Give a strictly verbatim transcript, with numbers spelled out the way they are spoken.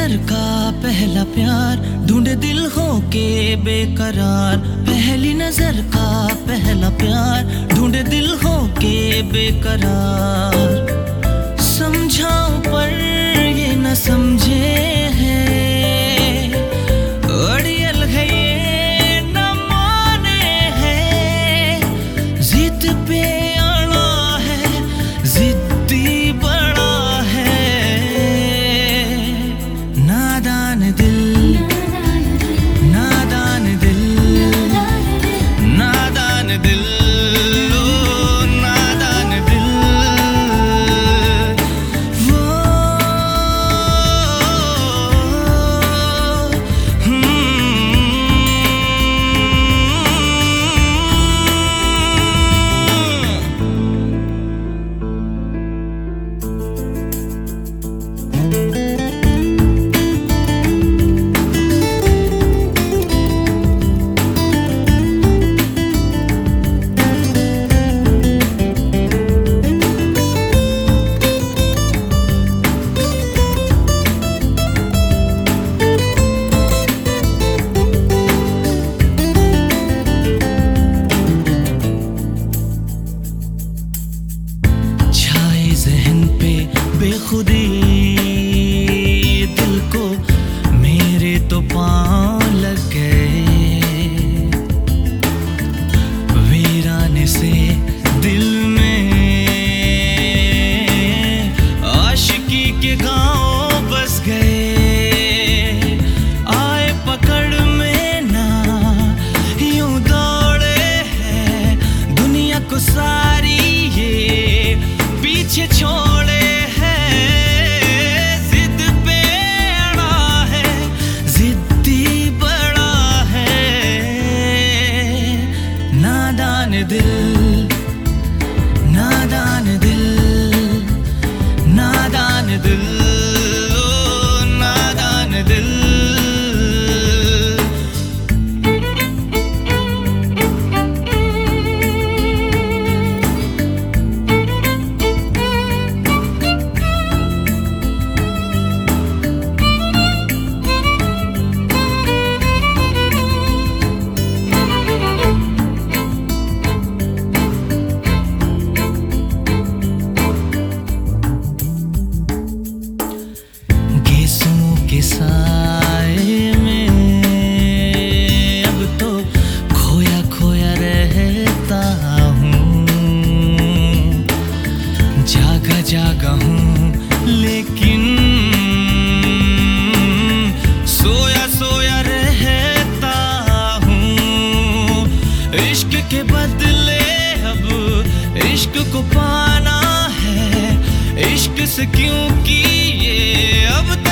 नजर का पहला प्यार, ढूंढे दिल हो के बेकरार। पहली नजर का पहला प्यार, ढूंढे दिल हो के बेकरार। समझाऊं पर ये न समझे हैं, अड़ियल है ये न माने हैं। जिद पे अड़ा है, जिद्दी बड़ा है। नादान दिल, नादान दिल, नादान दिल, ओ नादान दिल। वो ज़हन पे बेखुदी, दिल को मेरे तो पाँव लग गए। वीराने से दिल में आशिकी के गाँव बस गए। आए पकड़ में ना यूं दौड़े हैं, दुनिया को सारी ये पीछे छोड़े हैं। जिद पे अड़ा है, जिद्दी बड़ा है। नादान दिल, नादान दिल, नादान दिल, ओ नादान दिल। के साए में अब तो खोया खोया रहता हूँ। जागा जागा हूँ लेकिन सोया सोया रहता हूँ। इश्क के बदले अब इश्क को पाना है, इश्क से क्यों कि ये अब